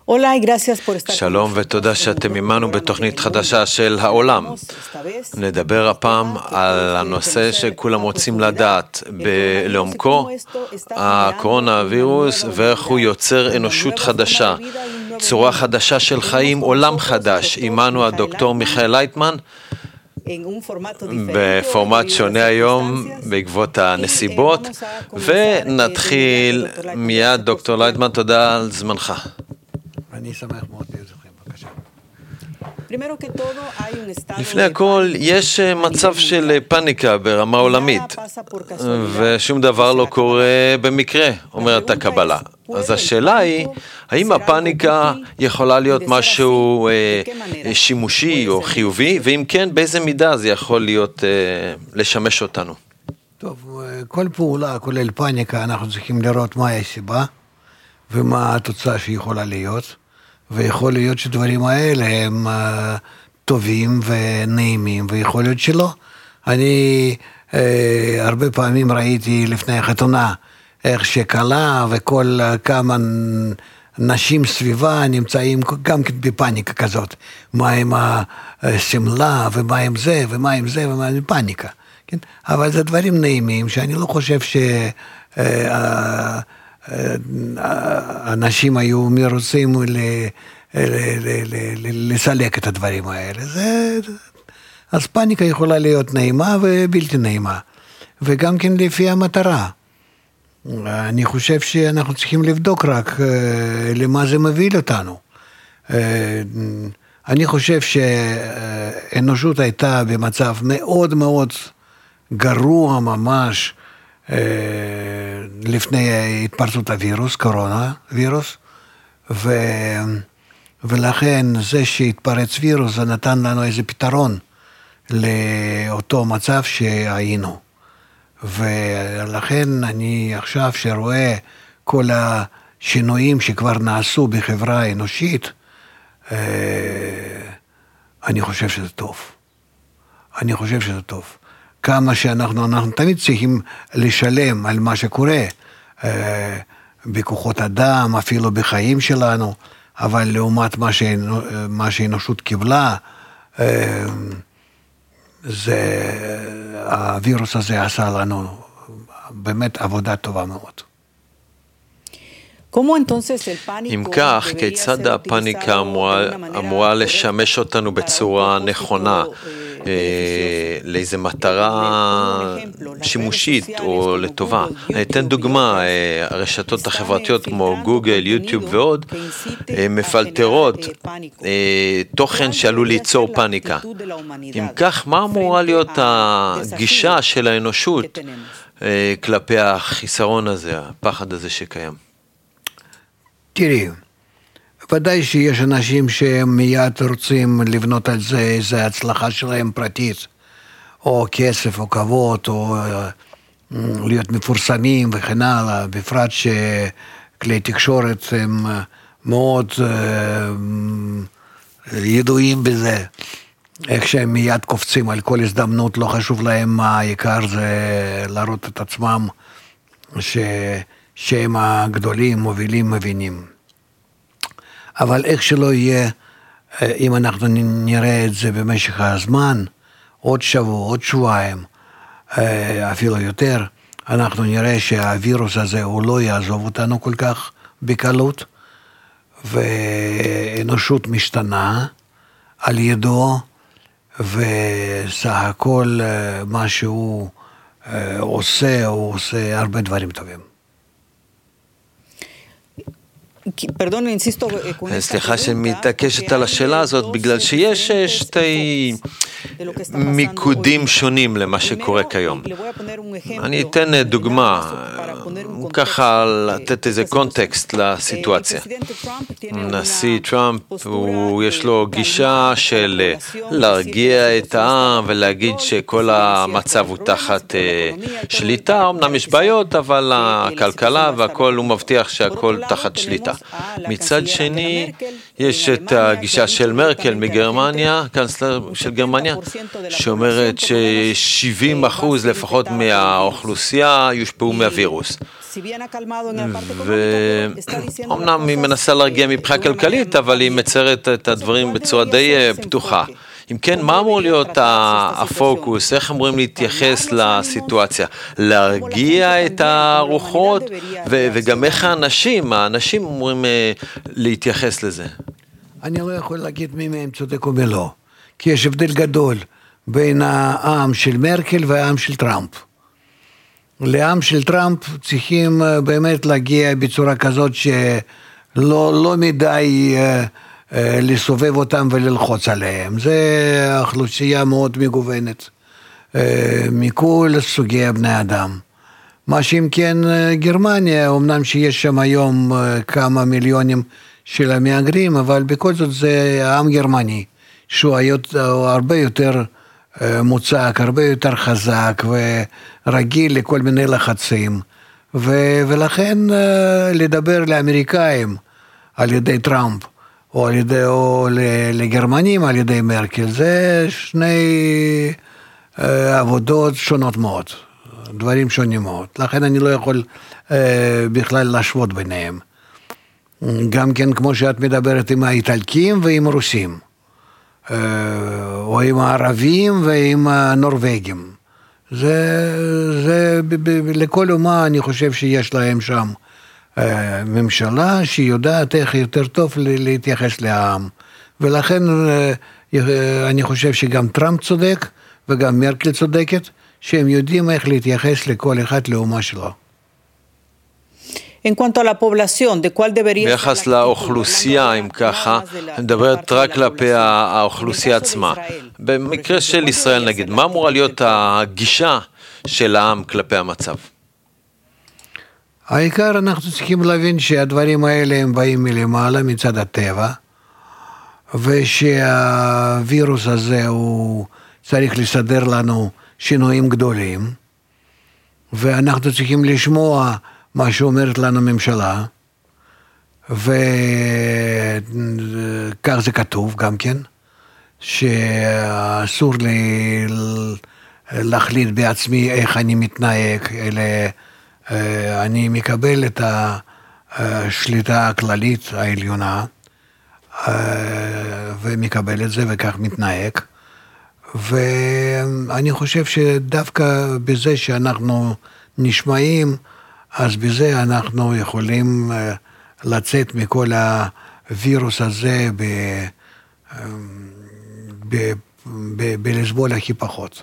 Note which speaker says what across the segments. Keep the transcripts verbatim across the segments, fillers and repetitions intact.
Speaker 1: שלום ותודה שאתם עמנו בתוכנית חדשה של העולם. נדבר הפעם על הנושא שכולם רוצים לדעת לעומקו, הקורונה הווירוס ואיך הוא יוצר אנושות חדשה, צורה חדשה של חיים, עולם חדש. עמנו הדוקטור מיכאל לייטמן, בפורמט שונה היום בעקבות הנסיבות, ונתחיל מיד. דוקטור לייטמן, תודה על זמנך.
Speaker 2: אני שמח מאוד להזכם, בבקשה.
Speaker 1: לפני הכל, יש מצב של פאניקה ברמה עולמית, ושום דבר לא קורה במקרה, אומרת הקבלה. אז השאלה היא, האם הפאניקה יכולה להיות משהו אה, שימושי או חיובי, ואם כן, באיזה מידה זה יכול להיות, אה, לשמש אותנו?
Speaker 2: טוב, כל פעולה, כולל פאניקה, אנחנו צריכים לראות מה הסיבה, ומה התוצאה שיכולה להיות. ויכול להיות שדברים האלה הם uh, טובים ונעימים, ויכול להיות שלא. אני uh, הרבה פעמים ראיתי לפני החתונה, איך שקלה וכל uh, כמה נשים סביבה נמצאים גם בפאניקה כזאת. מה עם הסמלה, ומה עם זה, ומה עם זה, ומה עם פאניקה. כן? אבל זה דברים נעימים, שאני לא חושב ש... Uh, uh, אנשים היו מרוצים לסלק את הדברים האלה. אז פאניקה יכולה להיות נעימה ובלתי נעימה, וגם כן לפי המטרה. אני חושב שאנחנו צריכים לבדוק רק למה זה מביא אותנו. אני חושב שהאנושות הייתה במצב מאוד מאוד גרוע ממש, לפני התפרצות הווירוס, קורונה וירוס, ו... ולכן זה שהתפרץ וירוס זה נתן לנו איזה פתרון לאותו מצב שהיינו. ולכן אני עכשיו שרואה כל השינויים שכבר נעשו בחברה האנושית, אני חושב שזה טוב. אני חושב שזה טוב. כמה שאנחנו, אנחנו תמיד צריכים לשלם על מה שקורה, אה, בכוחות אדם, אפילו בחיים שלנו, אבל לעומת מה, שאנו, מה שהאנושות קיבלה, אה, זה, הווירוס הזה עשה לנו באמת עבודה טובה מאוד.
Speaker 1: אם כך, כיצד הפאניקה אמורה, אמורה לשמש אותנו בצורה נכונה, לאיזו מטרה שימושית או לטובה? אני אתן דוגמה, הרשתות החברתיות כמו גוגל, יוטיוב ועוד, מפלטרות תוכן שעלול ליצור פאניקה. אם כך, מה אמורה להיות הגישה של האנושות כלפי החיסרון הזה, הפחד הזה שקיים?
Speaker 2: תראי, ודאי שיש אנשים שהם מיד רוצים לבנות על זה איזו הצלחה שלהם פרטית, או כסף, או כבוד, או להיות מפורסמים וכן הלאה, בפרט שכלי תקשורת הם מאוד ידועים בזה, איך שהם מיד קופצים על כל הזדמנות, לא חשוב להם מה, העיקר זה להראות את עצמם ש... שהם הגדולים, מובילים, מבינים. אבל איך שלא יהיה, אם אנחנו נראה את זה במשך הזמן, עוד שבוע, עוד שבועיים, אפילו יותר, אנחנו נראה שהווירוס הזה הוא לא יעזוב אותנו כל כך בקלות, ואנושות משתנה על ידו, וסך הכל מה שהוא עושה, הוא עושה הרבה דברים טובים.
Speaker 1: סליחה שמתעקשת על השאלה הזאת, בגלל שיש שתי מיקודים שונים למה שקורה כיום. אני אתן דוגמה, ככה לתת איזה קונטקסט לסיטואציה. נשיא טראמפ, יש לו גישה של להרגיע את העם ולהגיד שכל המצב הוא תחת שליטה, אמנם יש בעיות, אבל הכלכלה והכל, הוא מבטיח שהכל תחת שליטה. מצד שני, יש את הגישה של מרקל מגרמניה, קנצלר של גרמניה, שאומרת ש-שבעים אחוז לפחות מהאוכלוסייה יושפעו מהווירוס. ואומנם היא מנסה להרגיע מבחינה כלכלית, אבל היא מצרת את הדברים בצורה די פתוחה. אם כן, מה אמור להיות הפוקוס? איך אמורים להתייחס לסיטואציה? להרגיע את הרוחות? וגם איך האנשים, האנשים אמורים להתייחס לזה?
Speaker 2: אני לא יכול להגיד מי מהם צודק ומי לא, כי יש הבדל גדול בין העם של מרקל והעם של טראמפ. לעם של טראמפ צריכים באמת להגיע בצורה כזאת שלא לא מדי לסובב אותם וללחוץ עליהם. זה אוכלוסייה מאוד מגוונת, מכל סוגי בני אדם. מה שאם כן גרמניה, אמנם שיש שם היום כמה מיליונים של המהגרים, אבל בכל זאת זה עם גרמני, שהוא הרבה יותר מוצק, הרבה יותר חזק ורגיל לכל מיני לחצים, ו- ולכן לדבר לאמריקאים על ידי טראמפ, או, על ידי, או לגרמנים על ידי מרקל, זה שני עבודות שונות מאוד, דברים שונים מאוד, לכן אני לא יכול בכלל להשוות ביניהם. גם כן כמו שאת מדברת עם האיטלקים ועם הרוסים, או עם הערבים ועם הנורווגים. זה, זה, ב, ב, לכל אומה אני חושב שיש להם שם ממשלה שיודעת איך יותר טוב להתייחס לעם. ולכן אני חושב שגם טראמפ צודק וגם מרקל צודקת, שהם יודעים איך להתייחס לכל אחד לאומה שלו.
Speaker 1: ביחס לאוכלוסייה, אם ככה, מדברת רק כלפי האוכלוסייה עצמה. במקרה של ישראל נגיד, מה אמורה להיות הגישה של העם כלפי המצב?
Speaker 2: העיקר אנחנו צריכים להבין שהדברים האלה הם באים מלמעלה מצד הטבע, ושהווירוס הזה הוא צריך לסדר לנו שינויים גדולים, ואנחנו צריכים לשמוע מה שאומרת לנו ממשלה, וכך זה כתוב גם כן, שאסור לי להחליט בעצמי איך אני מתנהג, אלא אני מקבל את השליטה הכללית העליונה, ומקבל את זה וכך מתנהג, ואני חושב שדווקא בזה שאנחנו נשמעים, אז בזה אנחנו יכולים לצאת מכל הווירוס הזה בלסבול הכי פחות.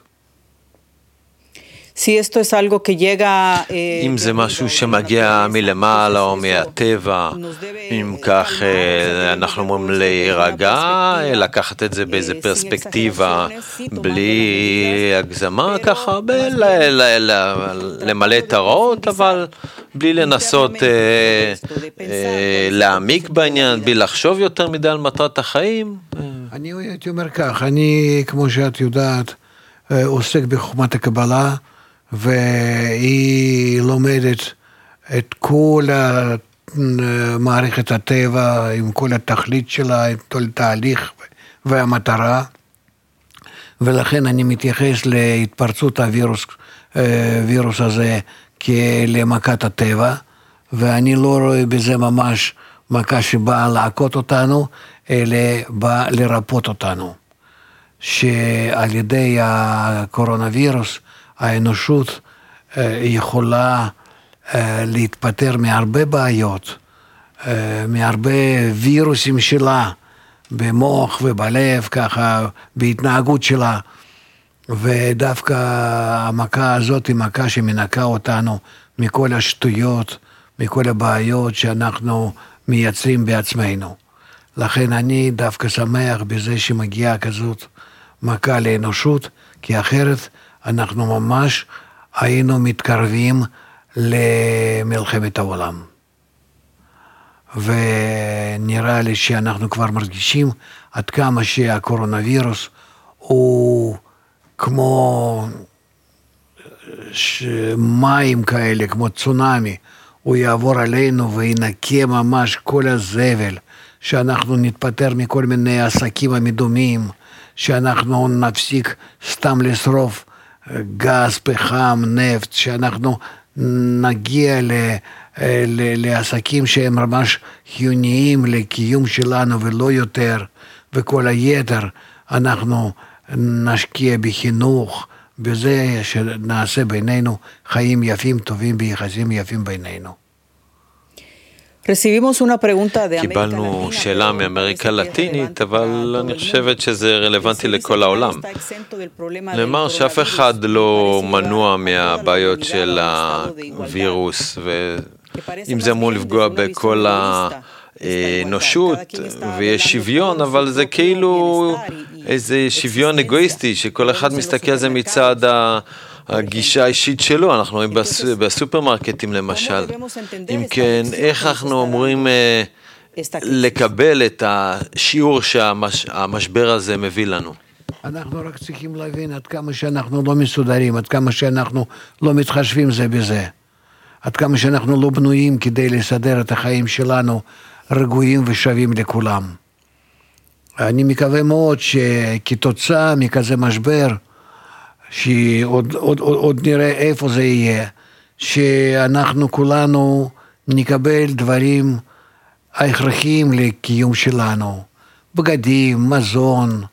Speaker 1: אם זה משהו שמגיע מלמעלה או מהטבע, אם כך אנחנו אומרים להירגע, לקחת את זה באיזה פרספקטיבה בלי הגזמה, ככה למלא את הרעות, אבל בלי לנסות להעמיק בעניין, בלי לחשוב יותר מדי על מטרת החיים.
Speaker 2: אני הייתי אומר כך, אני כמו שאת יודעת עוסק בחוכמת הקבלה, והיא לומדת את כל מערכת הטבע, עם כל התכלית שלה, עם כל התהליך והמטרה, ולכן אני מתייחס להתפרצות הווירוס, וירוס הזה כלמכת הטבע, ואני לא רואה בזה ממש מכה שבאה לעקות אותנו, אלא באה לרפות אותנו, שעל ידי הקורונה וירוס, האנושות יכולה להתפטר מהרבה בעיות, מהרבה וירוסים שלה, במוח ובלב, ככה, בהתנהגות שלה, ודווקא המכה הזאת היא מכה שמנקה אותנו מכל השטויות, מכל הבעיות שאנחנו מייצרים בעצמנו. לכן אני דווקא שמח בזה שמגיעה כזאת מכה לאנושות, כי אחרת אנחנו ממש היינו מתקרבים למלחמת העולם. ונראה לי שאנחנו כבר מרגישים עד כמה שהקורונה וירוס הוא כמו מים כאלה, כמו צונאמי, הוא יעבור עלינו וינקה ממש כל הזבל, שאנחנו נתפטר מכל מיני עסקים המדומים, שאנחנו נפסיק סתם לשרוף גז, פחם, נפט, שאנחנו נגיע ל, ל, לעסקים שהם ממש חיוניים לקיום שלנו ולא יותר, וכל היתר אנחנו נשקיע בחינוך, בזה שנעשה בינינו חיים יפים, טובים ביחסים יפים בינינו.
Speaker 1: קיבלנו שאלה מאמריקה לטינית, אבל אני חושבת שזה רלוונטי לכל העולם. נאמר שאף אחד לא מנוע מהבעיות של הווירוס, ואם זה אמור לפגוע בכל האנושות, ויש שוויון, אבל זה כאילו איזה שוויון אגואיסטי, שכל אחד מסתכל על זה מצד הגישה האישית שלו. אנחנו רואים בסופרמרקטים למשל. אם כן, איך אנחנו אמורים לקבל את השיעור שהמשבר הזה מביא לנו?
Speaker 2: אנחנו רק צריכים להבין עד כמה שאנחנו לא מסודרים, עד כמה שאנחנו לא מתחשבים זה בזה, עד כמה שאנחנו לא בנויים כדי לסדר את החיים שלנו רגועים ושווים לכולם. אני מקווה מאוד שכתוצאה מכזה משבר, שעוד עוד, עוד, עוד נראה איפה זה יהיה, שאנחנו כולנו נקבל דברים ההכרחיים לקיום שלנו, בגדים, מזון,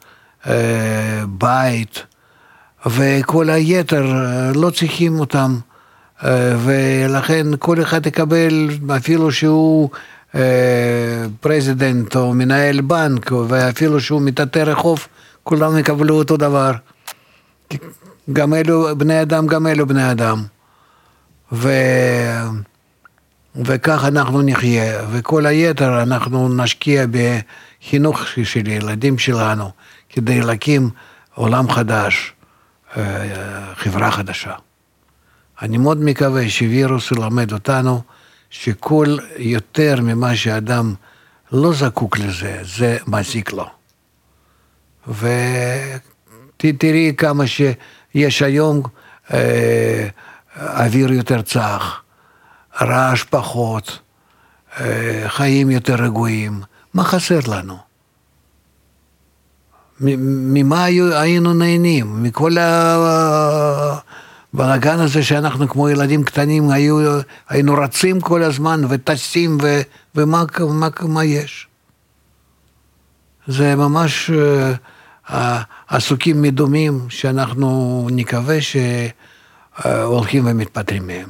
Speaker 2: בית, וכל היתר לא צריכים אותם, ולכן כל אחד יקבל, אפילו שהוא פרזידנט או מנהל בנק, ואפילו שהוא מטאטא רחוב, כולם יקבלו אותו דבר. גם אלו בני אדם, גם אלו בני אדם. ו... וכך אנחנו נחיה, וכל היתר אנחנו נשקיע בחינוך של ילדים שלנו, כדי להקים עולם חדש, חברה חדשה. אני מאוד מקווה שווירוס ילמד אותנו, שכל יותר ממה שאדם לא זקוק לזה, זה מזיק לו. ותראי כמה שיש היום אה, אוויר יותר צח, רעש פחות, אה, חיים יותר רגועים. מה חסר לנו? ממה היינו נהנים? מכל הבלגן הזה שאנחנו כמו ילדים קטנים היו, היינו רצים כל הזמן וטסים ו, ומה מה, מה יש? זה ממש uh, עסוקים מדומים שאנחנו נקווה שהולכים ומתפטרים מהם.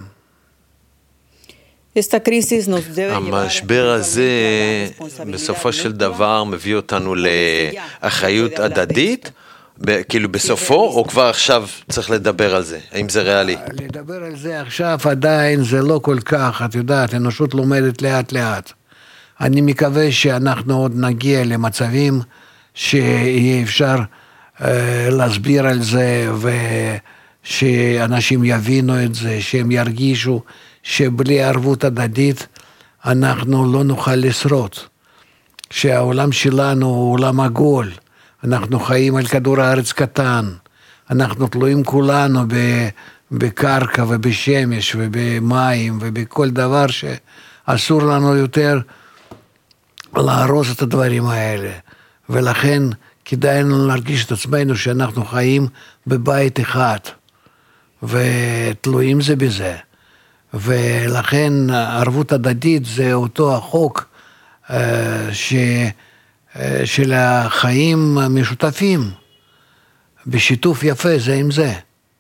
Speaker 1: המשבר הזה בסופו של דבר מביא אותנו לאחריות הדדית, כאילו בסופו, או כבר עכשיו צריך לדבר על זה? האם זה ריאלי?
Speaker 2: לדבר על זה עכשיו עדיין זה לא כל כך, את יודעת, האנושות לומדת לאט לאט. אני מקווה שאנחנו עוד נגיע למצבים שיהיה אפשר אה, להסביר על זה, ושאנשים יבינו את זה, שהם ירגישו שבלי ערבות הדדית אנחנו לא נוכל לשרוד. שהעולם שלנו הוא עולם עגול, אנחנו חיים על כדור הארץ קטן, אנחנו תלויים כולנו בקרקע ובשמש ובמים ובכל דבר שאסור לנו יותר להרוס את הדברים האלה, ולכן כדאי לנו להרגיש את עצמנו שאנחנו חיים בבית אחד, ותלויים זה בזה, ולכן ערבות הדדית זה אותו החוק ש... של החיים המשותפים, בשיתוף יפה זה עם זה.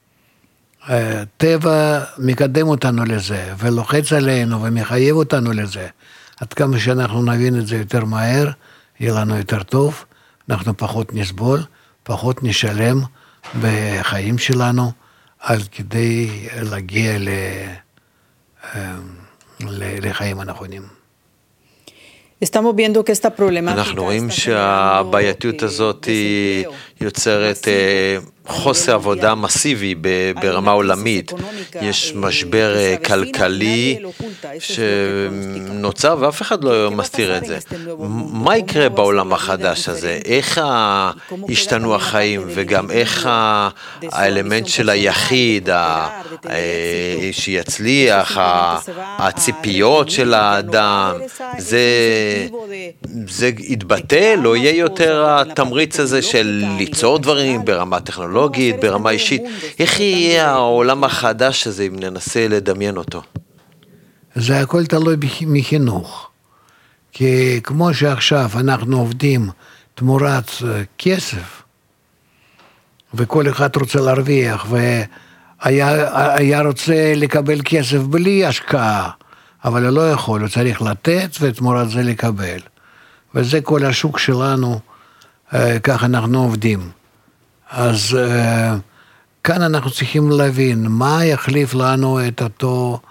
Speaker 2: טבע מקדם אותנו לזה, ולוחץ עלינו ומחייב אותנו לזה. עד כמה שאנחנו נבין את זה יותר מהר, יהיה לנו יותר טוב, אנחנו פחות נסבול, פחות נשלם בחיים שלנו, על כדי להגיע ל... לחיים הנכונים.
Speaker 1: אנחנו רואים שהבעייתיות הזאת יוצרת חוסר עבודה מסיבי ברמה עולמית. יש משבר כלכלי שנוצר ואף אחד לא מסתיר את זה. מה יקרה בעולם החדש הזה? איך השתנו החיים וגם איך האלמנט של היחיד שיצליח, הציפיות של האדם, זה זה יתבטל או יהיה יותר התמריץ הזה של ליצור דברים ברמה טכנולוגית, ברמה אישית. איך יהיה העולם החדש הזה אם ננסה לדמיין אותו?
Speaker 2: זה הכל תלוי מחינוך. כי כמו שעכשיו אנחנו עובדים תמורת כסף, וכל אחד רוצה להרוויח, והיה היה רוצה לקבל כסף בלי השקעה, אבל הוא לא יכול, הוא צריך לתת ותמורת זה לקבל. וזה כל השוק שלנו, כך אנחנו עובדים. אז כאן אנחנו צריכים להבין מה יחליף לנו את אותו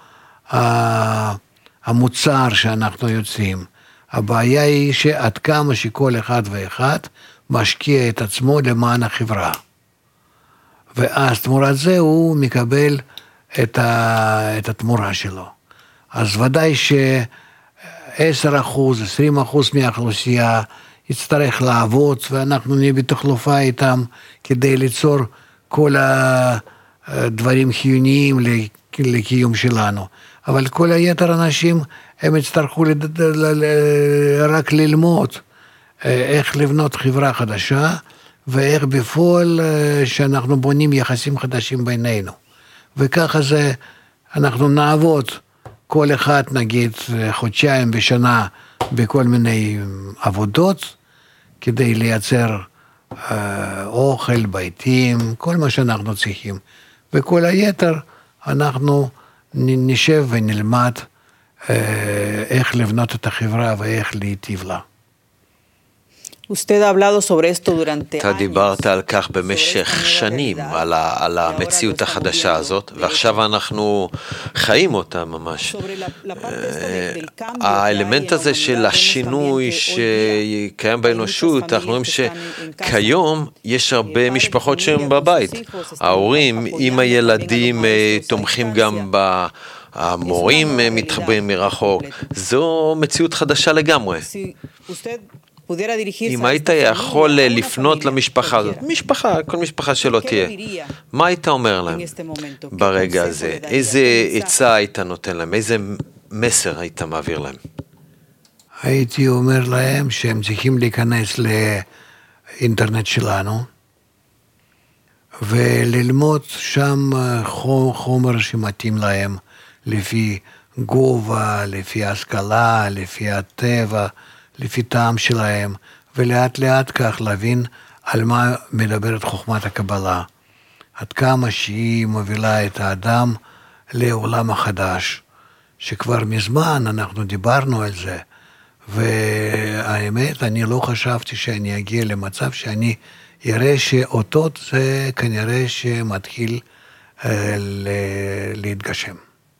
Speaker 2: המוצר שאנחנו יוצאים. הבעיה היא שעד כמה שכל אחד ואחד משקיע את עצמו למען החברה. ואז תמורת זה הוא מקבל את, ה, את התמורה שלו. אז ודאי ש-עשרה אחוז, עשרים אחוז מהאוכלוסייה יצטרך לעבוד, ואנחנו נהיה בתחלופה איתם כדי ליצור כל הדברים חיוניים לקיום שלנו. אבל כל היתר אנשים הם יצטרכו רק ללמוד איך לבנות חברה חדשה, ואיך בפועל שאנחנו בונים יחסים חדשים בינינו. וככה זה, אנחנו נעבוד כל אחד נגיד חודשיים בשנה בכל מיני עבודות, כדי לייצר אה, אוכל, ביתים, כל מה שאנחנו צריכים. וכל היתר אנחנו נשב ונלמד אה, איך לבנות את החברה ואיך להיטיב לה.
Speaker 1: אתה דיברת על כך במשך שנים, על, ה, על המציאות החדשה הזאת, ועכשיו אנחנו חיים אותה ממש. האלמנט הזה של השינוי שקיים באנושות, אנחנו רואים שכיום יש הרבה משפחות שהן בבית. ההורים עם הילדים תומכים גם ב... המורים מתחברים מרחוק. זו מציאות חדשה לגמרי. אם היית יכול לפנות למשפחה הזאת, משפחה, כל משפחה שלא תהיה, מה היית אומר להם ברגע הזה? איזה עצה היית נותן להם? איזה מסר היית מעביר להם?
Speaker 2: הייתי אומר להם שהם צריכים להיכנס לאינטרנט שלנו, וללמוד שם חומר שמתאים להם, לפי גובה, לפי השכלה, לפי הטבע, לפי טעם שלהם, ולאט לאט כך להבין על מה מדברת חוכמת הקבלה. עד כמה שהיא מובילה את האדם לעולם החדש, שכבר מזמן אנחנו דיברנו על זה, והאמת, אני לא חשבתי שאני אגיע למצב שאני אראה שאותות זה כנראה שמתחיל אה, להתגשם.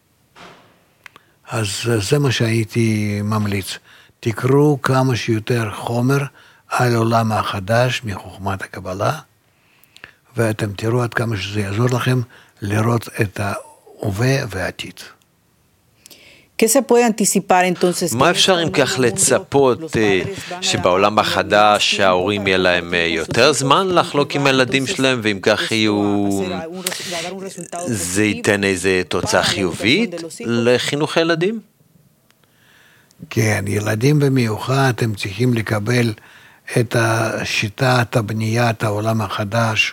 Speaker 2: אז זה מה שהייתי ממליץ. תקראו כמה שיותר חומר על העולם החדש מחוכמת הקבלה, ואתם תראו עד כמה שזה יעזור לכם לראות את ההווה והעתיד.
Speaker 1: מה אפשר אם כך לצפות שבעולם החדש שההורים יהיה להם יותר זמן לחלוק עם הילדים שלהם, ואם כך יהיו, זה ייתן איזה תוצאה חיובית לחינוך הילדים?
Speaker 2: כן, ילדים במיוחד הם צריכים לקבל את השיטת הבניית העולם החדש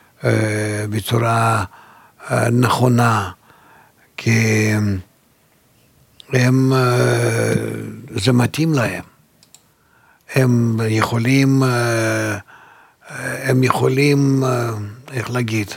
Speaker 2: בצורה נכונה, כי הם, זה מתאים להם. הם יכולים, הם יכולים, איך להגיד,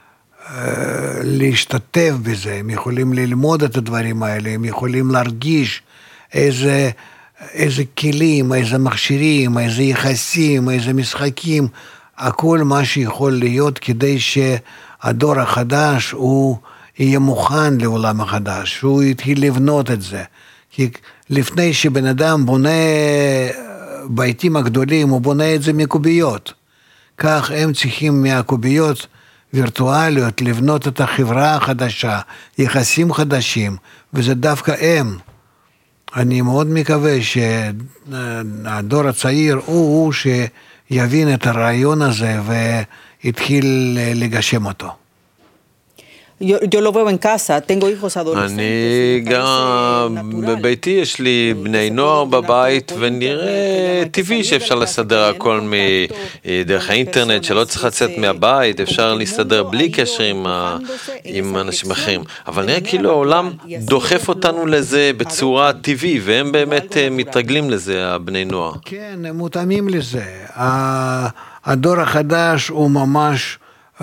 Speaker 2: להשתתף בזה, הם יכולים ללמוד את הדברים האלה, הם יכולים להרגיש איזה, איזה כלים, איזה מכשירים, איזה יחסים, איזה משחקים, הכל מה שיכול להיות כדי שהדור החדש הוא יהיה מוכן לעולם החדש, הוא יתחיל לבנות את זה. כי לפני שבן אדם בונה ביתים הגדולים, הוא בונה את זה מקוביות. כך הם צריכים מהקוביות וירטואליות לבנות את החברה החדשה, יחסים חדשים, וזה דווקא הם. אני מאוד מקווה שהדור הצעיר הוא הוא שיבין את הרעיון הזה ויתחיל לגשם אותו.
Speaker 3: Yo, yo lo veo en casa, tengo hijos adolescentes.
Speaker 1: אני גם בביתי, יש לי בני נוער בבית, ונראה טבעי שאפשר לסדר הכל מדרך האינטרנט, שלא צריך לצאת מהבית, אפשר להסתדר בלי קשר עם, ה, עם אנשים אחרים. אבל נראה כאילו העולם דוחף אותנו לזה בצורה טבעית, והם באמת מתרגלים לזה, הבני נוער.
Speaker 2: כן, הם מותאמים לזה. הדור החדש הוא ממש...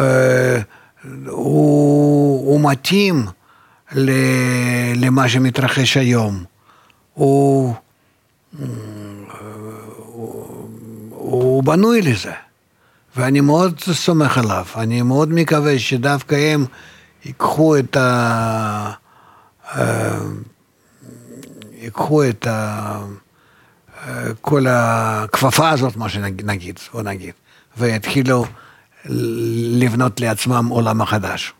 Speaker 2: הוא, הוא מתאים למה שמתרחש היום. הוא, הוא, הוא בנוי לזה. ואני מאוד סומך עליו. אני מאוד מקווה שדווקא הם ייקחו את ה... ייקחו את ה... כל הכפפה הזאת, מה שנגיד, או נגיד, ויתחילו לבנות לעצמם עולם החדש.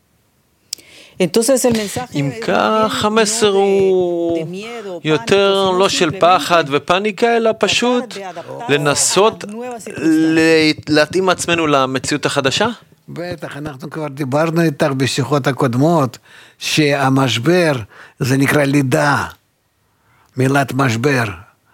Speaker 1: אם כך, המסר הוא יותר לא של פחד ופניקה, אלא פשוט לנסות להתאים עצמנו למציאות החדשה?
Speaker 2: בטח, אנחנו כבר דיברנו איתך בשיחות הקודמות, שהמשבר זה נקרא לידה, מילת משבר.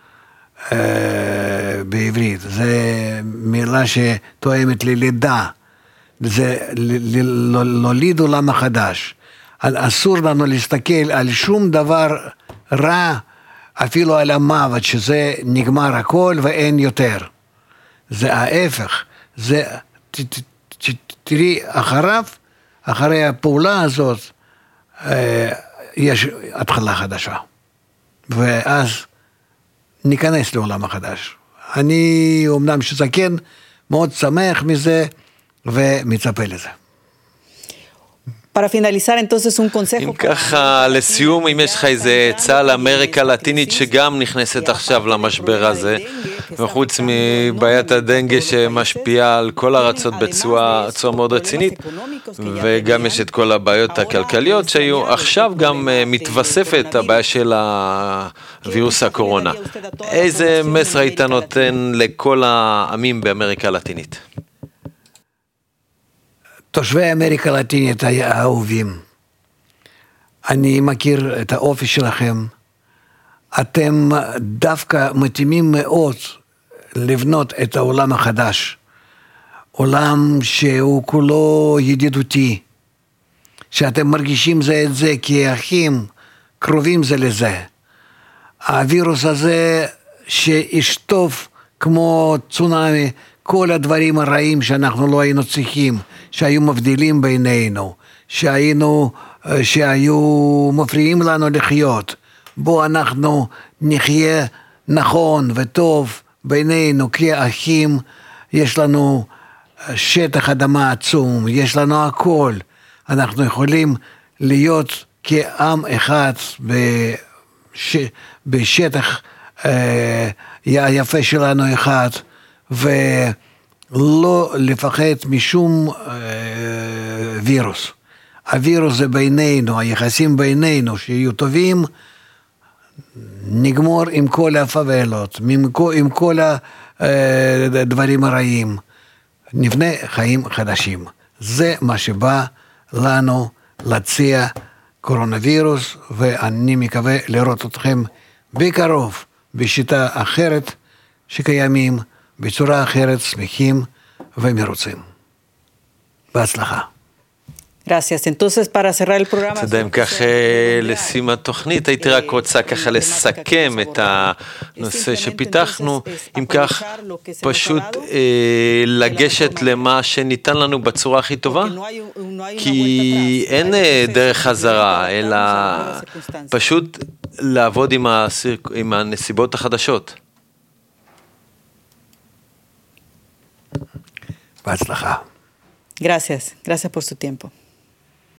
Speaker 2: בעברית, זה מילה שתואמת ללידה, זה להוליד עולם החדש. אסור לנו להסתכל על שום דבר רע, אפילו על המוות, שזה נגמר הכל ואין יותר. זה ההפך, זה, תראי אחריו, אחרי הפעולה הזאת, יש התחלה חדשה. ואז ניכנס לעולם החדש. אני אומנם שזקן, מאוד שמח מזה ומצפה לזה.
Speaker 1: אם ככה, לסיום, אם יש לך איזה עצה לאמריקה הלטינית שגם נכנסת עכשיו למשבר הזה, וחוץ מבעיית הדנגה שמשפיעה על כל הארצות בצורה מאוד רצינית, וגם יש את כל הבעיות הכלכליות שהיו, עכשיו גם מתווספת הבעיה של הווירוס הקורונה. איזה מסר היית נותן לכל העמים באמריקה הלטינית?
Speaker 2: תושבי אמריקה הלטינית האהובים, אני מכיר את האופי שלכם, אתם דווקא מתאימים מאוד לבנות את העולם החדש, עולם שהוא כולו ידידותי, שאתם מרגישים זה את זה כאחים, קרובים זה לזה. הווירוס הזה שישטוף כמו צונאמי, כל הדברים הרעים שאנחנו לא היינו צריכים, שהיו מבדילים בינינו, שהיינו, שהיו מפריעים לנו לחיות. בו אנחנו נחיה נכון וטוב בינינו כאחים, יש לנו שטח אדמה עצום, יש לנו הכל. אנחנו יכולים להיות כעם אחד בש, בשטח אה, יפה שלנו אחד, ולא לפחד משום אה, וירוס. הווירוס זה בינינו, היחסים בינינו שיהיו טובים, נגמור עם כל הפאבלות, עם כל, עם כל הדברים הרעים, נבנה חיים חדשים. זה מה שבא לנו להציע קורונה וירוס, ואני מקווה לראות אתכם בקרוב, בשיטה אחרת שקיימים, בצורה אחרת, שמחים ומרוצים. בהצלחה.
Speaker 3: Gracias. Entonces, para cerrar el programa...
Speaker 1: תודה, אם כך לסיום התוכנית, הייתי רק רוצה ככה לסכם את הנושא שפיתחנו, אם כך פשוט לגשת למה שניתן לנו בצורה הכי טובה, כי אין דרך חזרה, אלא פשוט לעבוד עם הנסיבות החדשות.
Speaker 2: בהצלחה.
Speaker 3: Gracias. Gracias por su tiempo.